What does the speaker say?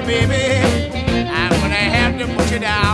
baby, I'm gonna have to put you down.